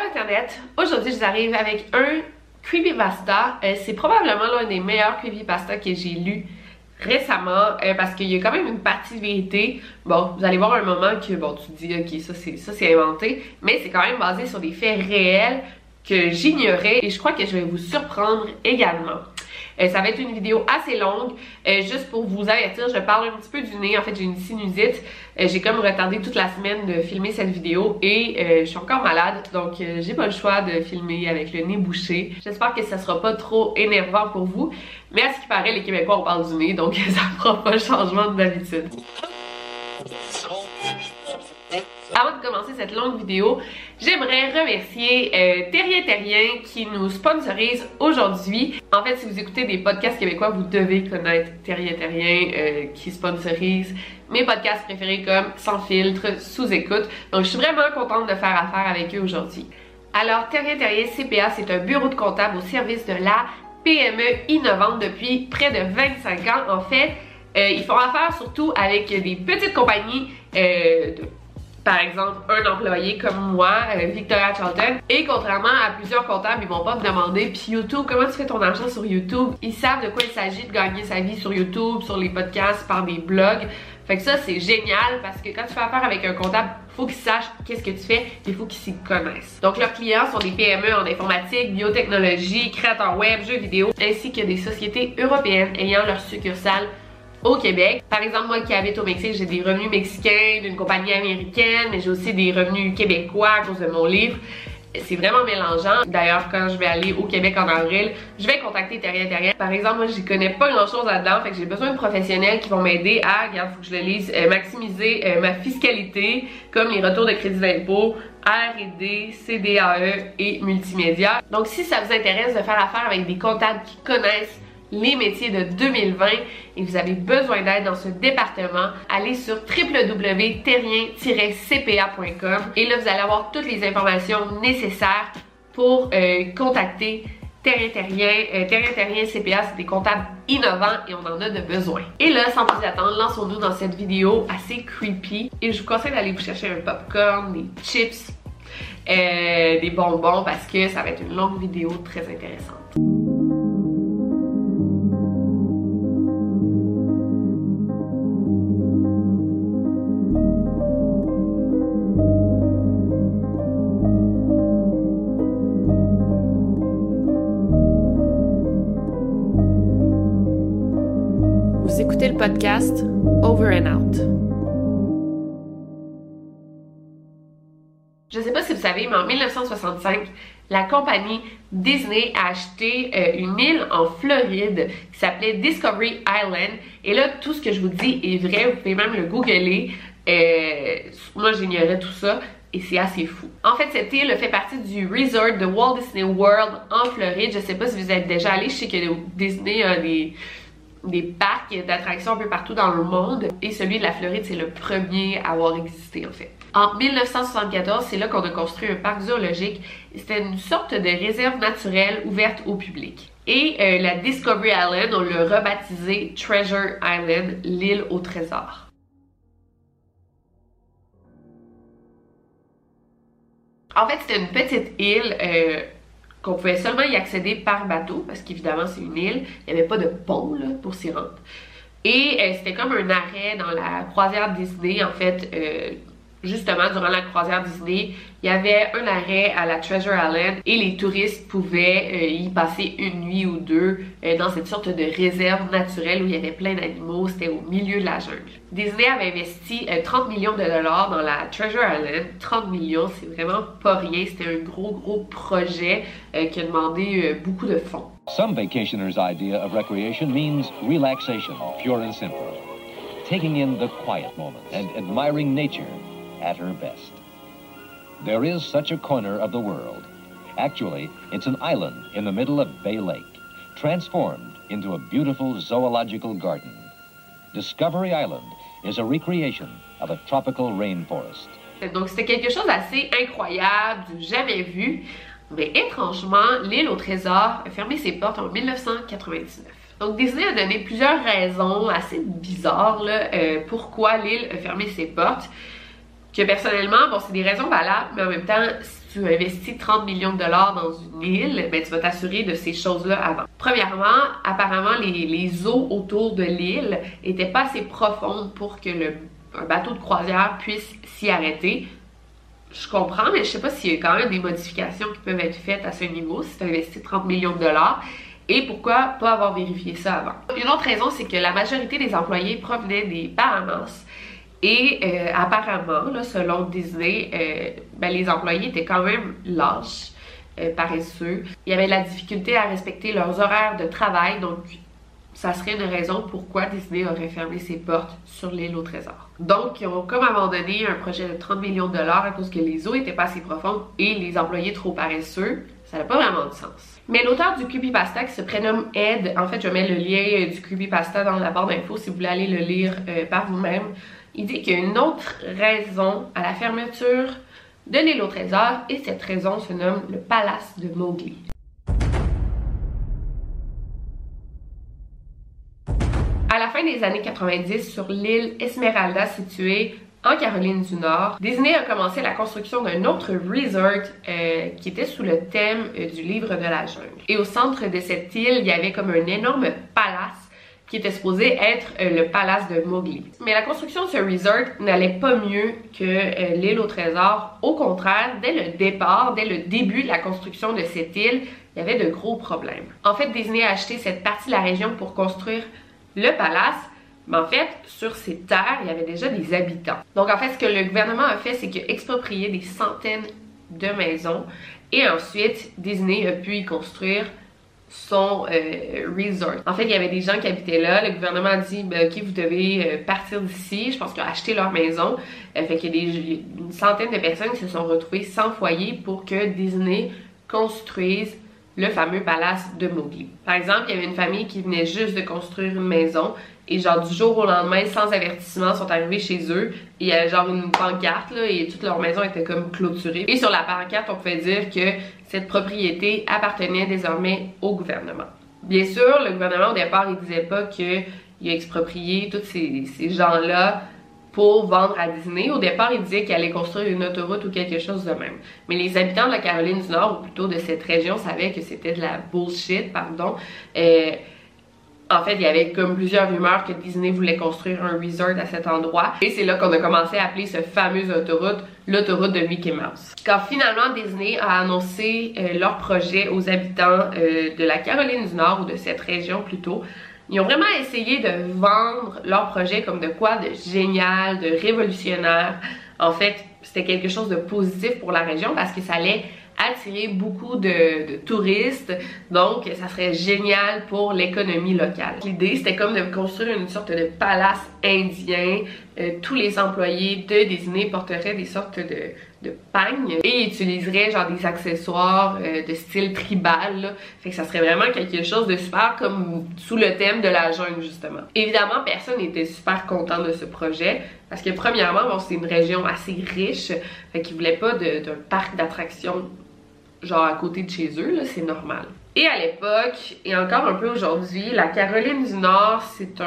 Internet, aujourd'hui je vous arrive avec un creepypasta. C'est probablement l'un des meilleurs creepypasta que j'ai lu récemment parce qu'il y a quand même une partie de vérité. Bon, vous allez voir un moment que bon, tu te dis ok, ça c'est inventé, mais c'est quand même basé sur des faits réels que j'ignorais et je crois que je vais vous surprendre également. Ça va être une vidéo assez longue, juste pour vous avertir, je parle un petit peu du nez, en fait j'ai une sinusite, j'ai comme retardé toute la semaine de filmer cette vidéo et je suis encore malade, donc j'ai pas le choix de filmer avec le nez bouché. J'espère que ça sera pas trop énervant pour vous, mais à ce qui paraît les Québécois on parle du nez, donc ça fera pas le changement d'habitude. Avant de commencer cette longue vidéo, j'aimerais remercier Terrien qui nous sponsorise aujourd'hui. En fait, si vous écoutez des podcasts québécois, vous devez connaître Terrien qui sponsorise mes podcasts préférés comme Sans filtre, Sous écoute. Donc, je suis vraiment contente de faire affaire avec eux aujourd'hui. Alors, Terrien CPA, c'est un bureau de comptable au service de la PME innovante depuis près de 25 ans. En fait, ils font affaire surtout avec des petites compagnies par exemple, un employé comme moi, Victoria Charlton. Et contrairement à plusieurs comptables, ils vont pas me demander puis YouTube, comment tu fais ton argent sur YouTube? Ils savent de quoi il s'agit de gagner sa vie sur YouTube, sur les podcasts, par des blogs. Fait que ça, c'est génial parce que quand tu fais affaire avec un comptable, faut qu'il sache qu'est-ce que tu fais et il faut qu'il s'y connaisse. Donc, leurs clients sont des PME en informatique, biotechnologie, créateurs web, jeux vidéo, ainsi que des sociétés européennes ayant leur succursale au Québec. Par exemple, moi qui habite au Mexique, j'ai des revenus mexicains d'une compagnie américaine, mais j'ai aussi des revenus québécois à cause de mon livre. C'est vraiment mélangeant. D'ailleurs, quand je vais aller au Québec en avril, je vais contacter Terrien. Par exemple, moi, j'y connais pas grand-chose là-dedans, fait que j'ai besoin de professionnels qui vont m'aider à, regarde, faut que je le lise, maximiser ma fiscalité, comme les retours de crédit d'impôt, R&D, CDAE et multimédia. Donc, si ça vous intéresse de faire affaire avec des comptables qui connaissent les métiers de 2020 et vous avez besoin d'aide dans ce département, allez sur www.terrien-cpa.com et là vous allez avoir toutes les informations nécessaires pour contacter Terrien CPA, c'est des comptables innovants et on en a de besoin. Et là, sans plus attendre, lançons-nous dans cette vidéo assez creepy et je vous conseille d'aller vous chercher un popcorn, des chips, des bonbons parce que ça va être une longue vidéo très intéressante. Vous écoutez le podcast Over and Out. Je ne sais pas si vous savez, mais en 1965, la compagnie Disney a acheté une île en Floride qui s'appelait Discovery Island. Et là, tout ce que je vous dis est vrai, vous pouvez même le googler. Moi, j'ignorais tout ça. Et c'est assez fou. En fait, cette île fait partie du resort de Walt Disney World en Floride. Je ne sais pas si vous êtes déjà allé. Je sais que Disney a des parcs d'attractions un peu partout dans le monde et celui de la Floride c'est le premier à avoir existé en fait. En 1974, c'est là qu'on a construit un parc zoologique. C'était une sorte de réserve naturelle ouverte au public. Et la Discovery Island, on l'a rebaptisé Treasure Island, l'île au trésor. En fait, c'était une petite île qu'on pouvait seulement y accéder par bateau, parce qu'évidemment c'est une île, il n'y avait pas de pont là, pour s'y rendre. Et c'était comme un arrêt dans la croisière Disney, en fait, justement durant la croisière Disney, il y avait un arrêt à la Treasure Island et les touristes pouvaient y passer une nuit ou deux dans cette sorte de réserve naturelle où il y avait plein d'animaux, c'était au milieu de la jungle. Disney avait investi 30 millions de dollars dans la Treasure Island. 30 millions, c'est vraiment pas rien, c'était un gros projet qui a demandé beaucoup de fonds. Some vacationers' idea of recreation means relaxation, pure and simple. Taking in the quiet moment and admiring nature at her best. There is such a corner of the world. Actually, it's an island in the middle of Bay Lake, transformed into a beautiful zoological garden. Discovery Island is a recreation of a tropical rainforest. Donc c'était quelque chose d'assez incroyable, du jamais vu. Mais étrangement, l'île au trésor a fermé ses portes en 1999. Donc Disney a donné plusieurs raisons assez bizarres là, pourquoi l'île a fermé ses portes. Que personnellement, bon, c'est des raisons valables, mais en même temps, tu investis 30 millions de dollars dans une île, ben, tu vas t'assurer de ces choses-là avant. Premièrement, apparemment, les eaux autour de l'île étaient pas assez profondes pour que un bateau de croisière puisse s'y arrêter. Je comprends, mais je sais pas s'il y a quand même des modifications qui peuvent être faites à ce niveau si tu investis 30 millions de dollars. Et pourquoi pas avoir vérifié ça avant? Une autre raison, c'est que la majorité des employés provenaient des Bahamas. Et apparemment, là, selon Disney, ben, les employés étaient quand même lâches, paresseux. Il y avait de la difficulté à respecter leurs horaires de travail, donc ça serait une raison pourquoi Disney aurait fermé ses portes sur l'île au trésor. Donc, ils ont comme abandonné un projet de 30 millions de dollars à cause que les eaux étaient pas assez profondes et les employés trop paresseux. Ça n'a pas vraiment de sens. Mais l'auteur du creepypasta qui se prénomme Ed, en fait je mets le lien du creepypasta dans la barre d'infos si vous voulez aller le lire par vous-même. Il dit qu'il y a une autre raison à la fermeture de l'île au trésor et cette raison se nomme le palace de Mowgli. À la fin des années 90, sur l'île Esmeralda située en Caroline du Nord, Disney a commencé la construction d'un autre resort qui était sous le thème du livre de la jungle. Et au centre de cette île, il y avait comme un énorme palace qui était supposé être le palace de Mowgli. Mais la construction de ce resort n'allait pas mieux que l'île au trésor. Au contraire, dès le départ, dès le début de la construction de cette île, il y avait de gros problèmes. En fait, Disney a acheté cette partie de la région pour construire le palace, mais en fait, sur ces terres, il y avait déjà des habitants. Donc en fait, ce que le gouvernement a fait, c'est qu'il a exproprié des centaines de maisons et ensuite, Disney a pu y construire son resort. En fait, il y avait des gens qui habitaient là, le gouvernement a dit ben, ok, vous devez partir d'ici. Je pense qu'ils ont acheté leur maison. Fait qu'il y a une centaine de personnes qui se sont retrouvées sans foyer pour que Disney construise le fameux palace de Mowgli. Par exemple, il y avait une famille qui venait juste de construire une maison et genre du jour au lendemain, sans avertissement, sont arrivés chez eux. Et il y avait genre une pancarte là et toute leur maison était comme clôturée. Et sur la pancarte, on pouvait dire que cette propriété appartenait désormais au gouvernement. Bien sûr, le gouvernement au départ, il disait pas qu'il a exproprié tous ces gens-là pour vendre à Disney. Au départ, il disait qu'il allait construire une autoroute ou quelque chose de même. Mais les habitants de la Caroline du Nord, ou plutôt de cette région, savaient que c'était de la bullshit, pardon. En fait, il y avait comme plusieurs rumeurs que Disney voulait construire un resort à cet endroit. Et c'est là qu'on a commencé à appeler cette fameuse autoroute l'autoroute de Mickey Mouse. Quand finalement Disney a annoncé leur projet aux habitants de la Caroline du Nord, ou de cette région plutôt, ils ont vraiment essayé de vendre leur projet comme de quoi de génial, de révolutionnaire. En fait, c'était quelque chose de positif pour la région parce que ça allait attirer beaucoup de touristes, donc ça serait génial pour l'économie locale. L'idée, c'était comme de construire une sorte de palace indien. Tous les employés de Disney porteraient des sortes de pagnes et utiliseraient genre des accessoires de style tribal, là. Fait que ça serait vraiment quelque chose de super comme sous le thème de la jungle justement. Évidemment, personne n'était super content de ce projet parce que premièrement, bon, c'est une région assez riche, fait qu'ils voulaient pas d'un parc d'attractions genre à côté de chez eux, là, c'est normal. Et à l'époque, et encore un peu aujourd'hui, la Caroline du Nord, c'est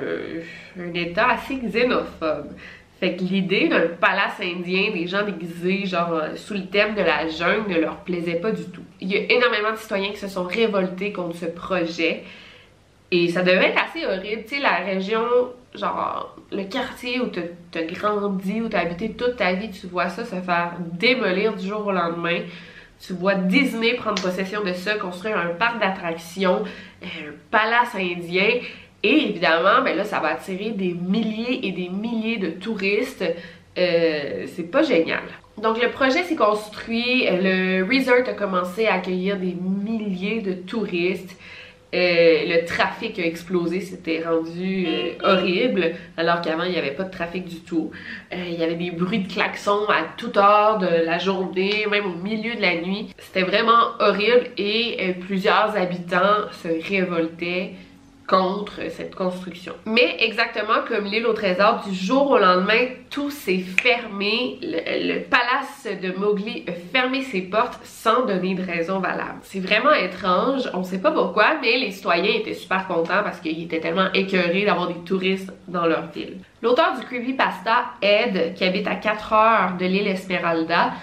un état assez xénophobe. Fait que l'idée d'un palace indien, des gens déguisés genre sous le thème de la jungle ne leur plaisait pas du tout. Il y a énormément de citoyens qui se sont révoltés contre ce projet et ça devait être assez horrible. Tu sais, la région, genre le quartier où t'as grandi, où t'as habité toute ta vie, tu vois ça se faire démolir du jour au lendemain. Tu vois Disney prendre possession de ça, construire un parc d'attractions, un palace indien. Et évidemment, ben là, ça va attirer des milliers et des milliers de touristes. C'est pas génial. Donc le projet s'est construit, le resort a commencé à accueillir des milliers de touristes. Le trafic a explosé, c'était rendu horrible, alors qu'avant il n'y avait pas de trafic du tout. Il y avait des bruits de klaxons à toute heure de la journée, même au milieu de la nuit. C'était vraiment horrible et plusieurs habitants se révoltaient contre cette construction. Mais exactement comme l'île au trésor, du jour au lendemain, tout s'est fermé. Le palace de Mowgli a fermé ses portes sans donner de raison valable. C'est vraiment étrange, on sait pas pourquoi, mais les citoyens étaient super contents parce qu'ils étaient tellement écœurés d'avoir des touristes dans leur ville. L'auteur du creepypasta, Ed, qui habite à 4 heures de l'île Esmeralda,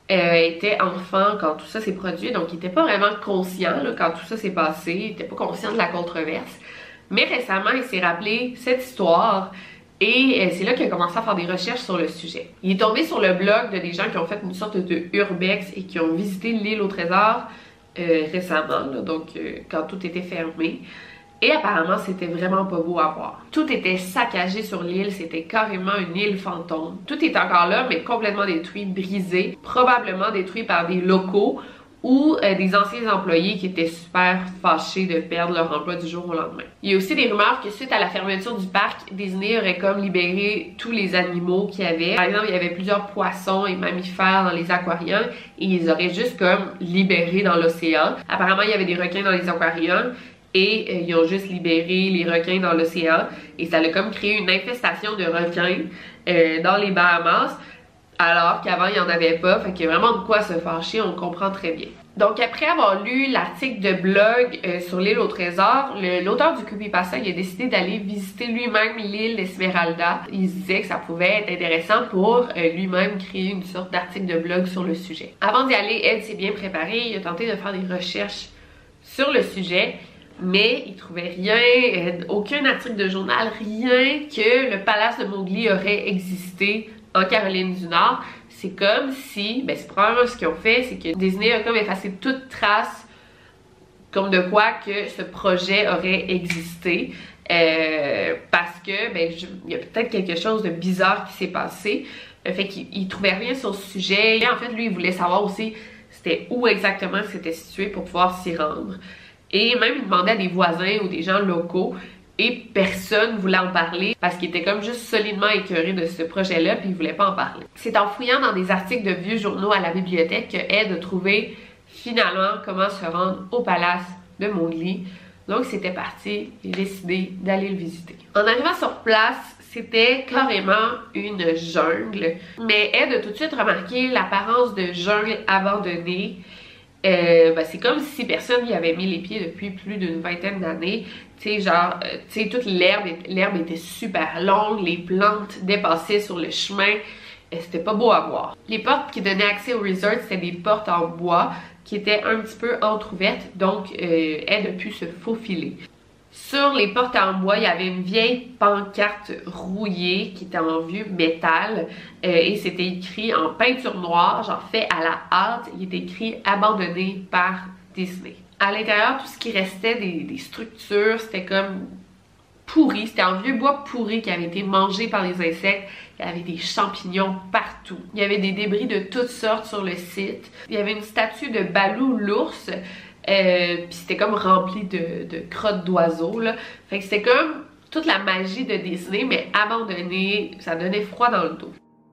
était enfant quand tout ça s'est produit, donc il était pas vraiment conscient là, quand tout ça s'est passé, il était pas conscient de la controverse. Mais récemment, il s'est rappelé cette histoire et c'est là qu'il a commencé à faire des recherches sur le sujet. Il est tombé sur le blog de des gens qui ont fait une sorte de urbex et qui ont visité l'île au trésor récemment, là, donc quand tout était fermé. Et apparemment, c'était vraiment pas beau à voir. Tout était saccagé sur l'île, c'était carrément une île fantôme. Tout est encore là, mais complètement détruit, brisé, probablement détruit par des locaux ou des anciens employés qui étaient super fâchés de perdre leur emploi du jour au lendemain. Il y a aussi des rumeurs que suite à la fermeture du parc, Disney aurait comme libéré tous les animaux qu'il y avait. Par exemple, il y avait plusieurs poissons et mammifères dans les aquariums et ils auraient juste comme libéré dans l'océan. Apparemment, il y avait des requins dans les aquariums. Et ils ont juste libéré les requins dans l'océan. Et ça a comme créé une infestation de requins dans les Bahamas. Alors qu'avant, il n'y en avait pas. Fait qu'il y a vraiment de quoi se fâcher, on le comprend très bien. Donc après avoir lu l'article de blog sur l'île au trésor, l'auteur du creepypasta il a décidé d'aller visiter lui-même l'île Esmeralda. Il se disait que ça pouvait être intéressant pour lui-même créer une sorte d'article de blog sur le sujet. Avant d'y aller, Ed s'est bien préparé. Il a tenté de faire des recherches sur le sujet. Mais il trouvait rien, aucun article de journal, rien que le palace de Mowgli aurait existé en Caroline du Nord. C'est comme si, ben c'est probablement ce qu'ils ont fait, c'est que Disney a comme effacé toute trace comme de quoi que ce projet aurait existé. Parce que, ben, il y a peut-être quelque chose de bizarre qui s'est passé. Fait qu'il trouvait rien sur ce sujet. Et en fait, lui, il voulait savoir aussi c'était où exactement c'était situé pour pouvoir s'y rendre. Et même, il demandait à des voisins ou des gens locaux et personne voulait en parler parce qu'il était comme juste solidement écœuré de ce projet-là puis il voulait pas en parler. C'est en fouillant dans des articles de vieux journaux à la bibliothèque que Ed a trouvé finalement comment se rendre au palace de Mowgli. Donc c'était parti, il a décidé d'aller le visiter. En arrivant sur place, c'était carrément une jungle. Mais Ed a tout de suite remarqué l'apparence de jungle abandonnée. C'est comme si personne n'y avait mis les pieds depuis plus d'une vingtaine d'années. Tu sais, genre, toute l'herbe était super longue, les plantes dépassaient sur le chemin. C'était pas beau à voir. Les portes qui donnaient accès au resort, c'était des portes en bois qui étaient un petit peu entrouvertes, donc Ed a pu se faufiler. Sur les portes en bois, il y avait une vieille pancarte rouillée qui était en vieux métal et c'était écrit en peinture noire, genre fait à la hâte. Il était écrit « Abandonné par Disney ». À l'intérieur, tout ce qui restait des structures, c'était comme pourri. C'était un vieux bois pourri qui avait été mangé par les insectes. Il y avait des champignons partout. Il y avait des débris de toutes sortes sur le site. Il y avait une statue de Baloo l'ours. Puis c'était comme rempli de crottes d'oiseaux là. Fait que c'était comme toute la magie de Disney mais abandonnée, ça donnait froid dans le dos.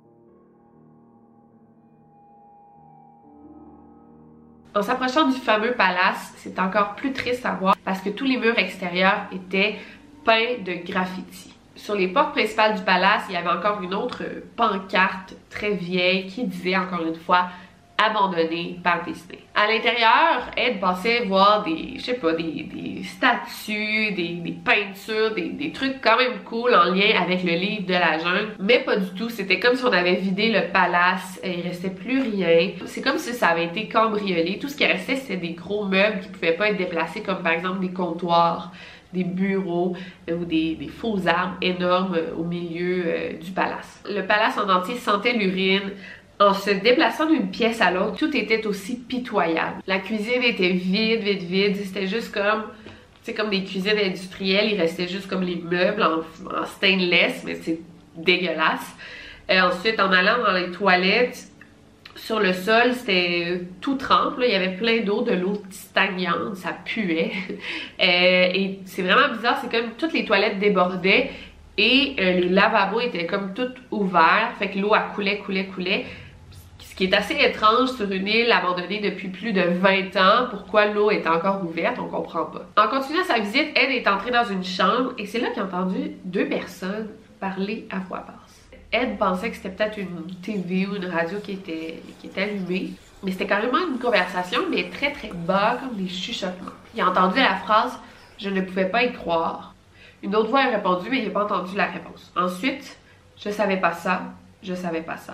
En s'approchant du fameux palace, c'est encore plus triste à voir parce que tous les murs extérieurs étaient peints de graffitis. Sur les portes principales du palace, il y avait encore une autre pancarte très vieille qui disait encore une fois abandonné par Disney. À l'intérieur, Ed pensait voir des statues, des peintures, des trucs quand même cool en lien avec le livre de la jungle, mais pas du tout. C'était comme si on avait vidé le palace, et il restait plus rien. C'est comme si ça avait été cambriolé. Tout ce qui restait, c'était des gros meubles qui pouvaient pas être déplacés, comme par exemple des comptoirs, des bureaux ou des faux arbres énormes au milieu du palace. Le palace en entier sentait l'urine. En se déplaçant d'une pièce à l'autre, tout était aussi pitoyable. La cuisine était vide. C'était juste comme, comme des cuisines industrielles. Il restait juste comme les meubles en stainless, mais c'est dégueulasse. Ensuite, en allant dans les toilettes, sur le sol, c'était tout trempe. Là. Il y avait plein d'eau, de l'eau stagnante, ça puait. Et c'est vraiment bizarre, c'est comme toutes les toilettes débordaient et les lavabos étaient comme tout ouverts. Fait que l'eau coulait. Ce qui est assez étrange sur une île abandonnée depuis plus de 20 ans. Pourquoi l'eau est encore ouverte, on comprend pas. En continuant sa visite, Ed est entré dans une chambre et c'est là qu'il a entendu deux personnes parler à voix basse. Ed pensait que c'était peut-être une TV ou une radio qui était allumée. Mais c'était carrément une conversation, mais très bas, comme des chuchotements. Il a entendu la phrase « Je ne pouvais pas y croire ». Une autre voix a répondu, mais il n'a pas entendu la réponse. Ensuite, « Je savais pas ça, je savais pas ça ».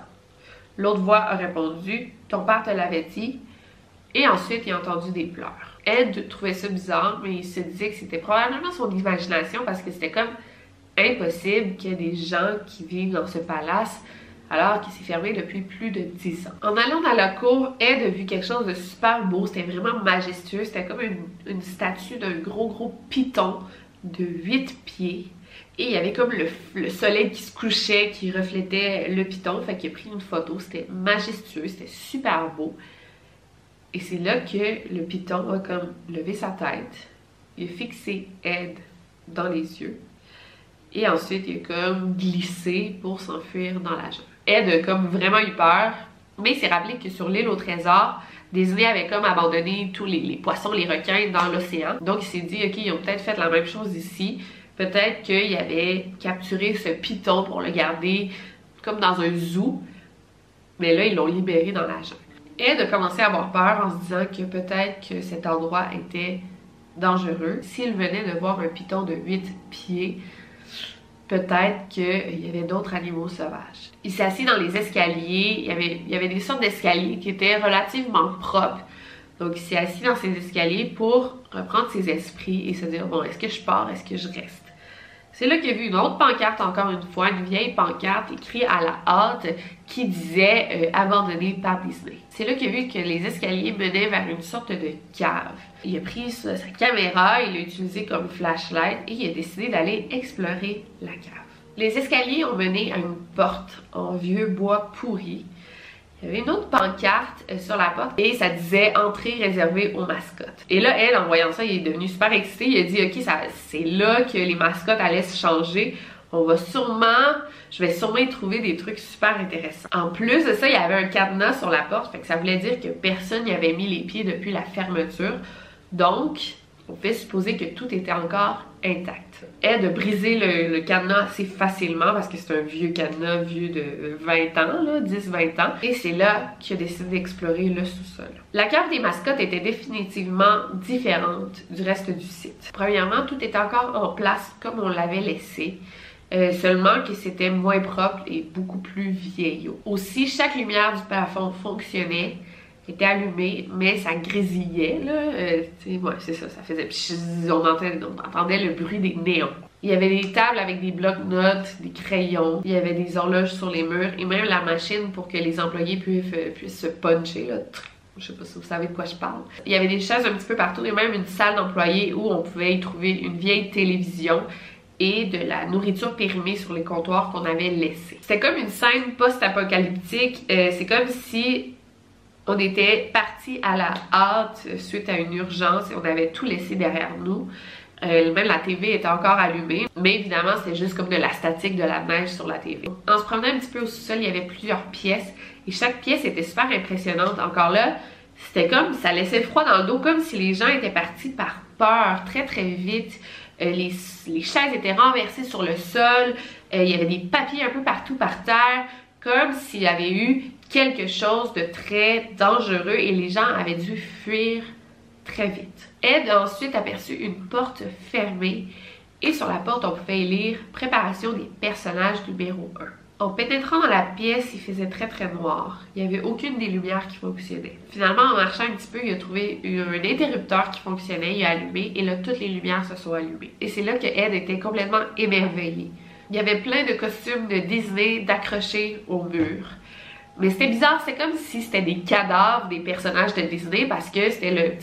L'autre voix a répondu « Ton père te l'avait dit ». Et ensuite, il a entendu des pleurs. Ed trouvait ça bizarre, mais il se disait que c'était probablement son imagination parce que c'était comme impossible qu'il y ait des gens qui vivent dans ce palace alors qu'il s'est fermé depuis plus de 10 ans. En allant dans la cour, Ed a vu quelque chose de super beau, c'était vraiment majestueux, c'était comme une statue d'un gros python de 8 pieds. Et il y avait comme le soleil qui se couchait, qui reflétait le python, fait qu'il a pris une photo, c'était majestueux, c'était super beau. Et c'est là que le python a comme levé sa tête, il a fixé Ed dans les yeux, et ensuite il a comme glissé pour s'enfuir dans la jungle. Ed a comme vraiment eu peur, mais il s'est rappelé que sur l'île au trésor, Disney avait comme abandonné tous les poissons, les requins dans l'océan. Donc il s'est dit, ok, ils ont peut-être fait la même chose ici. Peut-être qu'ils avaient capturé ce python pour le garder comme dans un zoo. Mais là, ils l'ont libéré dans la jungle. Ed a commencé à avoir peur en se disant que peut-être que cet endroit était dangereux. S'il venait de voir un python de 8 pieds, peut-être qu'il y avait d'autres animaux sauvages. Il s'est assis dans les escaliers. Il y avait des sortes d'escaliers qui étaient relativement propres. Donc il s'est assis dans ces escaliers pour reprendre ses esprits et se dire, bon, est-ce que je pars, est-ce que je reste? C'est là qu'il a vu une autre pancarte, encore une fois, une vieille pancarte écrite à la hâte qui disait abandonné par Disney. C'est là qu'il a vu que les escaliers menaient vers une sorte de cave. Il a pris sa caméra, il l'a utilisé comme flashlight et il a décidé d'aller explorer la cave. Les escaliers ont mené à une porte en vieux bois pourri. Il y avait une autre pancarte sur la porte et ça disait « Entrée réservée aux mascottes ». Et là, elle, en voyant ça, il est devenu super excité. Il a dit « Ok, c'est là que les mascottes allaient se changer. Je vais sûrement y trouver des trucs super intéressants. » En plus de ça, il y avait un cadenas sur la porte, fait que ça voulait dire que personne n'y avait mis les pieds depuis la fermeture. Donc, on peut supposer que tout était encore intact. Ed a brisé le cadenas assez facilement parce que c'est un vieux cadenas, vieux de 20 ans, 10-20 ans. Et c'est là qu'il a décidé d'explorer le sous-sol. La cave des mascottes était définitivement différente du reste du site. Premièrement, tout était encore en place comme on l'avait laissé. Seulement que c'était moins propre et beaucoup plus vieillot. Aussi, chaque lumière du plafond fonctionnait, était allumée, mais ça grésillait, là. Ouais, c'est ça, ça faisait... On entendait le bruit des néons. Il y avait des tables avec des blocs-notes, des crayons, il y avait des horloges sur les murs, et même la machine pour que les employés puissent se puncher, là. Je sais pas si vous savez de quoi je parle. Il y avait des chaises un petit peu partout, et même une salle d'employés où on pouvait y trouver une vieille télévision et de la nourriture périmée sur les comptoirs qu'on avait laissés. C'était comme une scène post-apocalyptique. C'est comme si on était parti à la hâte suite à une urgence et on avait tout laissé derrière nous. Même la TV était encore allumée, mais évidemment c'était juste comme de la statique, de la neige sur la TV. En se promenant un petit peu au sous-sol, il y avait plusieurs pièces et chaque pièce était super impressionnante. Encore là, c'était comme, ça laissait froid dans le dos, comme si les gens étaient partis par peur très vite. Les chaises étaient renversées sur le sol, il y avait des papiers un peu partout par terre, comme s'il y avait eu quelque chose de très dangereux et les gens avaient dû fuir très vite. Ed a ensuite aperçu une porte fermée et sur la porte on pouvait lire « Préparation des personnages numéro 1 ». En pénétrant dans la pièce, il faisait très noir. Il n'y avait aucune des lumières qui fonctionnait. Finalement, en marchant un petit peu, il a trouvé un interrupteur qui fonctionnait, il a allumé et là, toutes les lumières se sont allumées. Et c'est là que Ed était complètement émerveillé. Il y avait plein de costumes de Disney d'accrochés au mur. Mais c'était bizarre, c'était comme si c'était des cadavres des personnages de Disney parce que c'était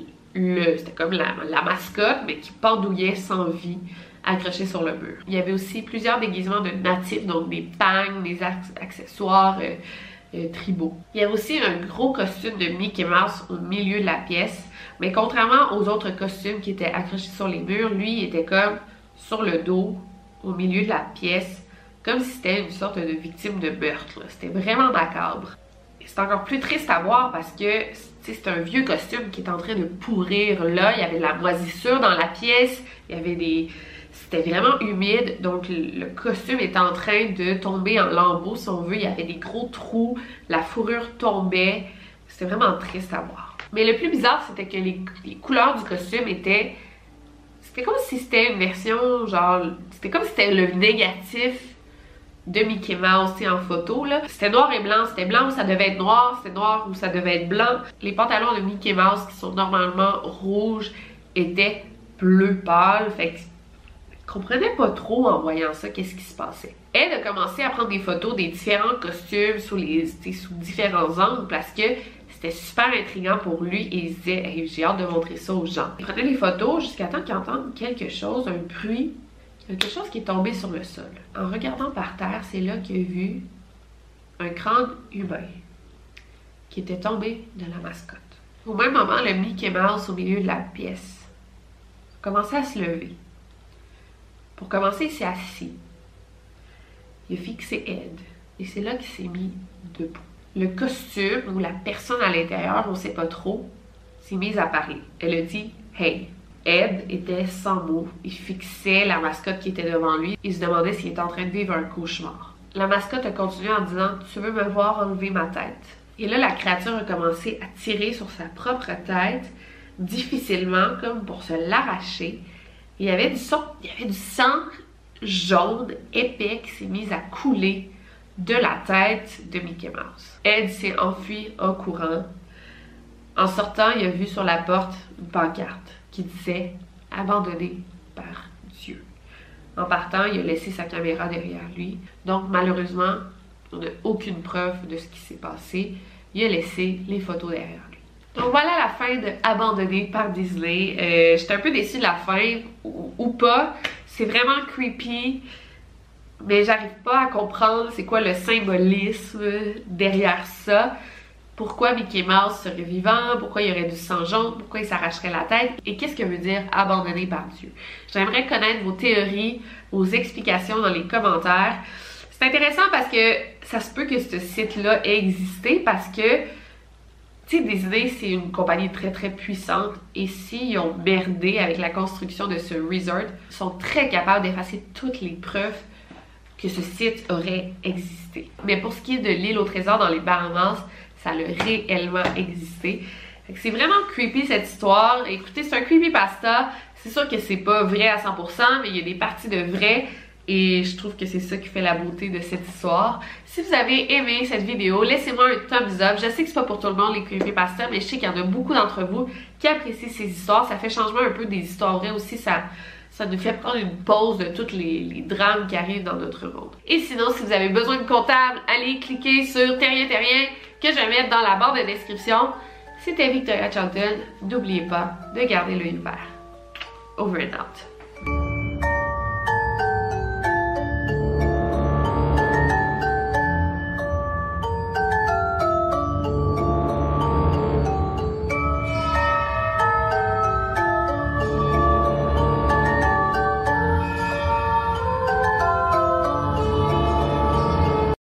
c'était comme la mascotte, mais qui pendouillait sans vie, accroché sur le mur. Il y avait aussi plusieurs déguisements de natifs, donc des pagnes, des accessoires tribaux. Il y avait aussi un gros costume de Mickey Mouse au milieu de la pièce, mais contrairement aux autres costumes qui étaient accrochés sur les murs, lui il était comme sur le dos, au milieu de la pièce, comme si c'était une sorte de victime de meurtre. C'était vraiment macabre. C'est encore plus triste à voir parce que c'est un vieux costume qui est en train de pourrir là. Il y avait de la moisissure dans la pièce, il y avait des... C'était vraiment humide, donc le costume était en train de tomber en lambeaux, si on veut. Il y avait des gros trous, la fourrure tombait. C'était vraiment triste à voir. Mais le plus bizarre, c'était que les couleurs du costume étaient... C'était comme si c'était une version, genre... C'était comme si c'était le négatif de Mickey Mouse en photo là. C'était noir et blanc, c'était blanc où ça devait être noir, c'était noir où ça devait être blanc. Les pantalons de Mickey Mouse qui sont normalement rouges étaient bleu pâle, fait que je comprenais pas trop en voyant ça qu'est-ce qui se passait. Elle a commencé à prendre des photos des différents costumes sous différents angles parce que c'était super intriguant pour lui et il se disait hey, j'ai hâte de montrer ça aux gens. Il prenait les photos jusqu'à temps qu'il entende quelque chose, un bruit, quelque chose qui est tombé sur le sol. En regardant par terre, c'est là qu'il a vu un crâne humain qui était tombé de la mascotte. Au même moment, le Mickey Mouse au milieu de la pièce a commencé à se lever. Pour commencer, il s'est assis. Il a fixé Ed et c'est là qu'il s'est mis debout. Le costume ou la personne à l'intérieur, on ne sait pas trop, s'est mise à parler. Elle a dit « Hey ». Ed était sans mots. Il fixait la mascotte qui était devant lui. Il se demandait s'il était en train de vivre un cauchemar. La mascotte a continué en disant « Tu veux me voir enlever ma tête ?» Et là, la créature a commencé à tirer sur sa propre tête, difficilement, comme pour se l'arracher. Il y avait du sang jaune, épais, qui s'est mis à couler de la tête de Mickey Mouse. Ed s'est enfui en courant. En sortant, il a vu sur la porte une pancarte qui disait « Abandonné par Dieu ». En partant, il a laissé sa caméra derrière lui. Donc, malheureusement, on n'a aucune preuve de ce qui s'est passé. Il a laissé les photos derrière lui. Donc, voilà la fin de « Abandonné par Disney ». J'étais un peu déçue de la fin, ou pas. C'est vraiment creepy, mais j'arrive pas à comprendre c'est quoi le symbolisme derrière ça. Pourquoi Mickey Mouse serait vivant? Pourquoi il y aurait du sang jaune? Pourquoi il s'arracherait la tête? Et qu'est-ce que veut dire abandonné par Dieu? J'aimerais connaître vos théories, vos explications dans les commentaires. C'est intéressant parce que ça se peut que ce site-là ait existé parce que, tu sais, Disney, c'est une compagnie très très puissante et s'ils ont merdé avec la construction de ce resort, ils sont très capables d'effacer toutes les preuves que ce site aurait existé. Mais pour ce qui est de l'île au trésor dans les Bahamas, ça a réellement existé. C'est vraiment creepy cette histoire. Écoutez, c'est un creepypasta. C'est sûr que c'est pas vrai à 100%, mais il y a des parties de vrai. Et je trouve que c'est ça qui fait la beauté de cette histoire. Si vous avez aimé cette vidéo, laissez-moi un thumbs up. Je sais que c'est pas pour tout le monde les creepypasta, mais je sais qu'il y en a beaucoup d'entre vous qui apprécient ces histoires. Ça fait changement un peu des histoires vraies aussi. Ça nous fait prendre une pause de tous les drames qui arrivent dans notre monde. Et sinon, si vous avez besoin de comptable, allez cliquer sur Terrien Terrien que je vais mettre dans la barre de description. C'était Victoria Charlton. N'oubliez pas de garder l'œil ouvert. Over and out.